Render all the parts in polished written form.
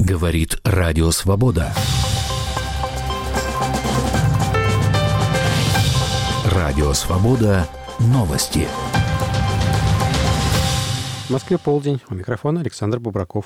Говорит Радио Свобода. Радио Свобода. Новости. В Москве полдень. У микрофона Александр Бубраков.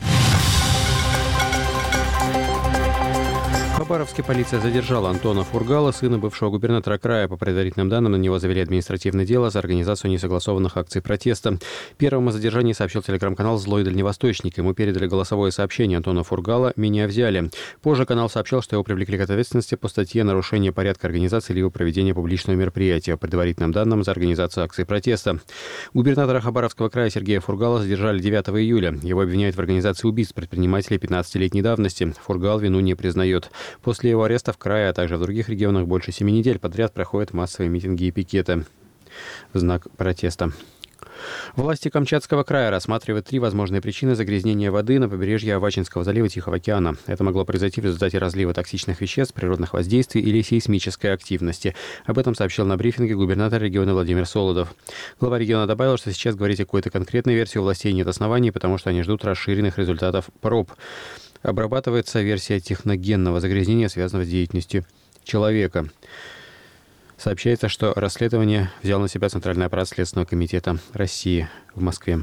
В Хабаровске полиция задержала Антона Фургала, сына бывшего губернатора края. По предварительным данным, на него завели административное дело за организацию несогласованных акций протеста. Первым о задержании сообщил телеграм-канал «Злой дальневосточник». Ему передали голосовое сообщение: Антона Фургала меня взяли. Позже канал сообщал, что его привлекли к ответственности по статье «Нарушение порядка организации либо проведения публичного мероприятия». По предварительным данным, за организацию акций протеста. Губернатора Хабаровского края Сергея Фургала задержали 9 июля. Его обвиняют в организации убийств предпринимателей 15-летней давности. Фургал вину не признает. После его ареста в крае, а также в других регионах больше 7 недель подряд проходят массовые митинги и пикеты в знак протеста. Власти Камчатского края рассматривают 3 возможные причины загрязнения воды на побережье Авачинского залива Тихого океана. Это могло произойти в результате разлива токсичных веществ, природных воздействий или сейсмической активности. Об этом сообщил на брифинге губернатор региона Владимир Солодов. Глава региона добавил, что сейчас говорить о какой-то конкретной версии у властей нет оснований, потому что они ждут расширенных результатов проб. Обрабатывается версия техногенного загрязнения, связанного с деятельностью человека. Сообщается, что расследование взял на себя Центральный аппарат Следственного комитета России в Москве.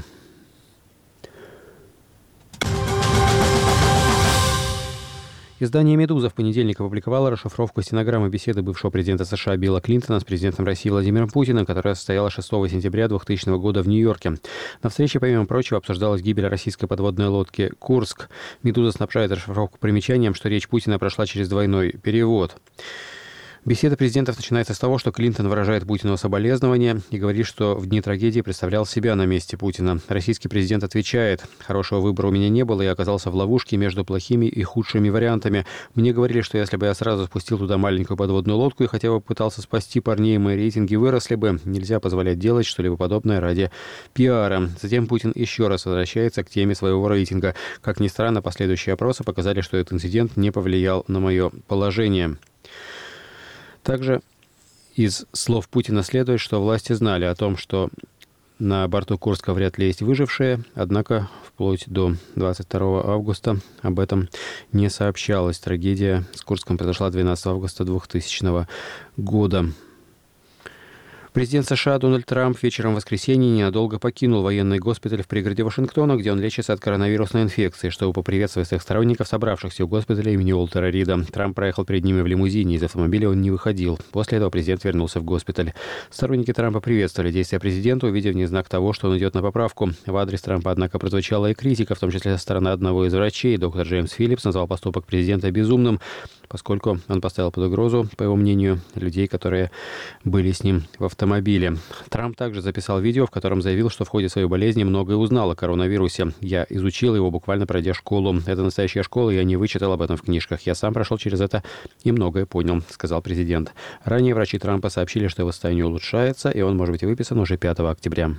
Издание «Медуза» в понедельник опубликовало расшифровку стенограммы беседы бывшего президента США Билла Клинтона с президентом России Владимиром Путиным, которая состоялась 6 сентября 2000 года в Нью-Йорке. На встрече, помимо прочего, обсуждалась гибель российской подводной лодки «Курск». «Медуза» снабжает расшифровку примечанием, что речь Путина прошла через двойной перевод. Беседа президентов начинается с того, что Клинтон выражает Путину соболезнования и говорит, что в дни трагедии представлял себя на месте Путина. Российский президент отвечает: «Хорошего выбора у меня не было, я оказался в ловушке между плохими и худшими вариантами. Мне говорили, что если бы я сразу спустил туда маленькую подводную лодку и хотя бы пытался спасти парней, мои рейтинги выросли бы. Нельзя позволять делать что-либо подобное ради пиара». Затем Путин еще раз возвращается к теме своего рейтинга. Как ни странно, последующие опросы показали, что этот инцидент не повлиял на мое положение. Также из слов Путина следует, что власти знали о том, что на борту Курска вряд ли есть выжившие, однако вплоть до 22 августа об этом не сообщалось. Трагедия с Курском произошла 12 августа 2000 года. Президент США Дональд Трамп вечером в воскресенье ненадолго покинул военный госпиталь в пригороде Вашингтона, где он лечится от коронавирусной инфекции, чтобы поприветствовать своих сторонников, собравшихся у госпиталя имени Уолтера Рида. Трамп проехал перед ними в лимузине, из автомобиля он не выходил. После этого президент вернулся в госпиталь. Сторонники Трампа приветствовали действия президента, увидев в них знак того, что он идет на поправку. В адрес Трампа, однако, прозвучала и критика, в том числе со стороны одного из врачей. Доктор Джеймс Филлипс назвал поступок президента безумным, поскольку он поставил под угрозу, по его мнению, людей, которые были с ним в автомобиле. Трамп также записал видео, в котором заявил, что в ходе своей болезни многое узнал о коронавирусе. «Я изучил его, буквально пройдя школу. Это настоящая школа, я не вычитал об этом в книжках. Я сам прошел через это и многое понял», — сказал президент. Ранее врачи Трампа сообщили, что его состояние улучшается, и он может быть выписан уже 5 октября.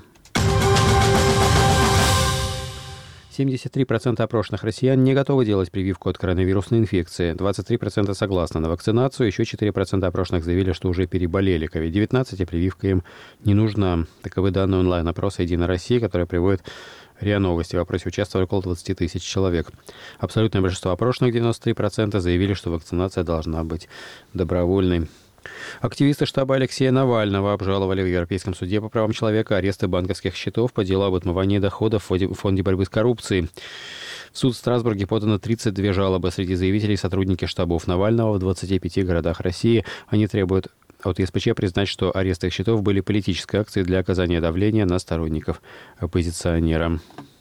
73% опрошенных россиян не готовы делать прививку от коронавирусной инфекции. 23% согласны на вакцинацию. Еще 4% опрошенных заявили, что уже переболели COVID-19, и прививка им не нужна. Таковы данные онлайн-опроса «Единой России», который приводит РИА Новости. В опросе участвовали около 20 тысяч человек. Абсолютное большинство опрошенных, 93%, заявили, что вакцинация должна быть добровольной. Активисты штаба Алексея Навального обжаловали в Европейском суде по правам человека аресты банковских счетов по делу об отмывании доходов в Фонде борьбы с коррупцией. В суд в Страсбурге подано 32 жалобы. Среди заявителей сотрудники штабов Навального в 25 городах России. Они требуют от ЕСПЧ признать, что аресты их счетов были политической акцией для оказания давления на сторонников оппозиционера.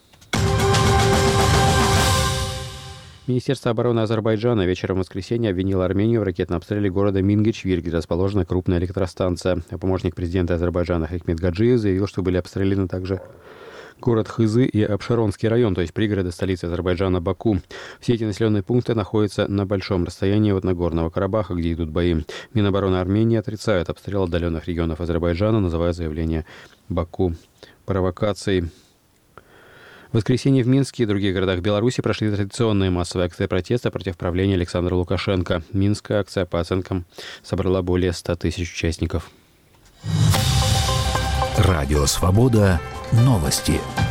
Министерство обороны Азербайджана вечером в воскресенье обвинило Армению в ракетном обстреле города Мингичвир, где расположена крупная электростанция. Помощник президента Азербайджана Хикмет Гаджиев заявил, что были обстреляны также город Хызы и Абшеронский район, то есть пригороды столицы Азербайджана Баку. Все эти населенные пункты находятся на большом расстоянии от Нагорного Карабаха, где идут бои. Минобороны Армении отрицают обстрел отдаленных регионов Азербайджана, называя заявление Баку провокацией. В воскресенье в Минске и других городах Беларуси прошли традиционные массовые акции протеста против правления Александра Лукашенко. Минская акция, по оценкам, собрала более 100 тысяч участников. Радио «Свобода». Новости.